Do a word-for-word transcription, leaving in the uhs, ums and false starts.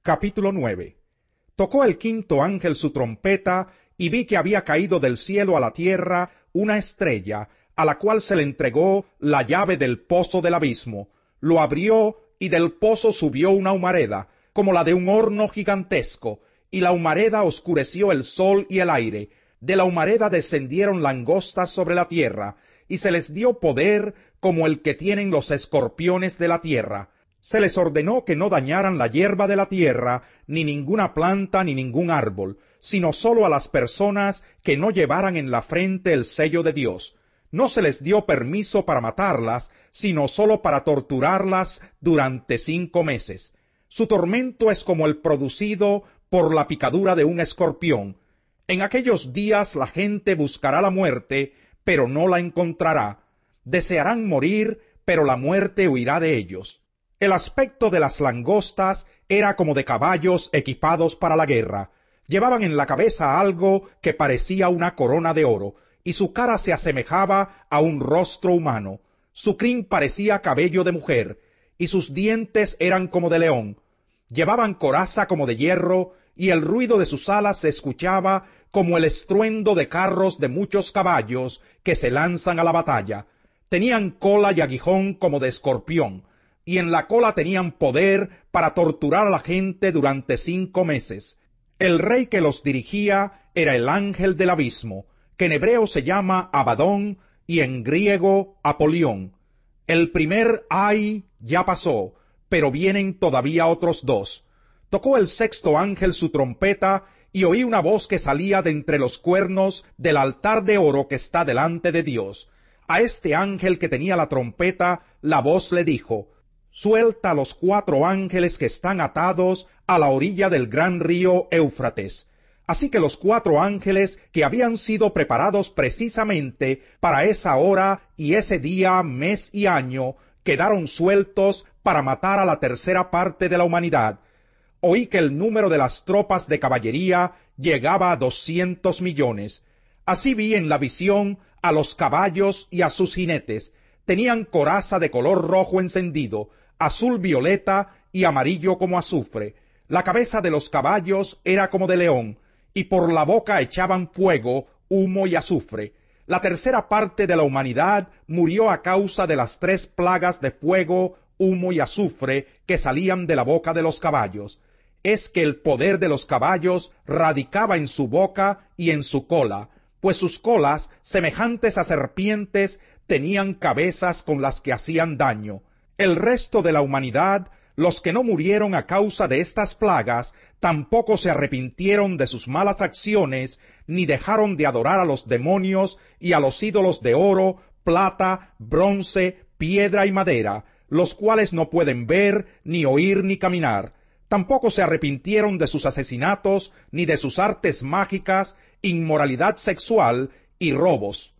Capítulo nueve. Tocó el quinto ángel su trompeta, y vi que había caído del cielo a la tierra una estrella, a la cual se le entregó la llave del pozo del abismo. Lo abrió, y del pozo subió una humareda, como la de un horno gigantesco, y la humareda oscureció el sol y el aire. De la humareda descendieron langostas sobre la tierra, y se les dio poder como el que tienen los escorpiones de la tierra. Se les ordenó que no dañaran la hierba de la tierra, ni ninguna planta ni ningún árbol, sino sólo a las personas que no llevaran en la frente el sello de Dios. No se les dio permiso para matarlas, sino sólo para torturarlas durante cinco meses. Su tormento es como el producido por la picadura de un escorpión. En aquellos días la gente buscará la muerte, pero no la encontrará. Desearán morir, pero la muerte huirá de ellos. El aspecto de las langostas era como de caballos equipados para la guerra. Llevaban en la cabeza algo que parecía una corona de oro, y su cara se asemejaba a un rostro humano. Su crin parecía cabello de mujer, y sus dientes eran como de león. Llevaban coraza como de hierro, y el ruido de sus alas se escuchaba como el estruendo de carros de muchos caballos que se lanzan a la batalla. Tenían cola y aguijón como de escorpión, y en la cola tenían poder para torturar a la gente durante cinco meses. El rey que los dirigía era el ángel del abismo, que en hebreo se llama Abadón y en griego Apolión. El primer ay ya pasó, pero vienen todavía otros dos. Tocó el sexto ángel su trompeta, y oí una voz que salía de entre los cuernos del altar de oro que está delante de Dios. A este ángel que tenía la trompeta, la voz le dijo: suelta a los cuatro ángeles que están atados a la orilla del gran río Éufrates. Así que los cuatro ángeles que habían sido preparados precisamente para esa hora y ese día, mes y año, quedaron sueltos para matar a la tercera parte de la humanidad. Oí que el número de las tropas de caballería llegaba a doscientos millones. Así vi en la visión a los caballos y a sus jinetes. Tenían coraza de color rojo encendido, azul violeta y amarillo como azufre. La cabeza de los caballos era como de león, y por la boca echaban fuego, humo y azufre. La tercera parte de la humanidad murió a causa de las tres plagas de fuego, humo y azufre que salían de la boca de los caballos. Es que el poder de los caballos radicaba en su boca y en su cola, pues sus colas, semejantes a serpientes, tenían cabezas con las que hacían daño. El resto de la humanidad, los que no murieron a causa de estas plagas, tampoco se arrepintieron de sus malas acciones, ni dejaron de adorar a los demonios y a los ídolos de oro, plata, bronce, piedra y madera, los cuales no pueden ver, ni oír, ni caminar. Tampoco se arrepintieron de sus asesinatos, ni de sus artes mágicas, inmoralidad sexual y robos.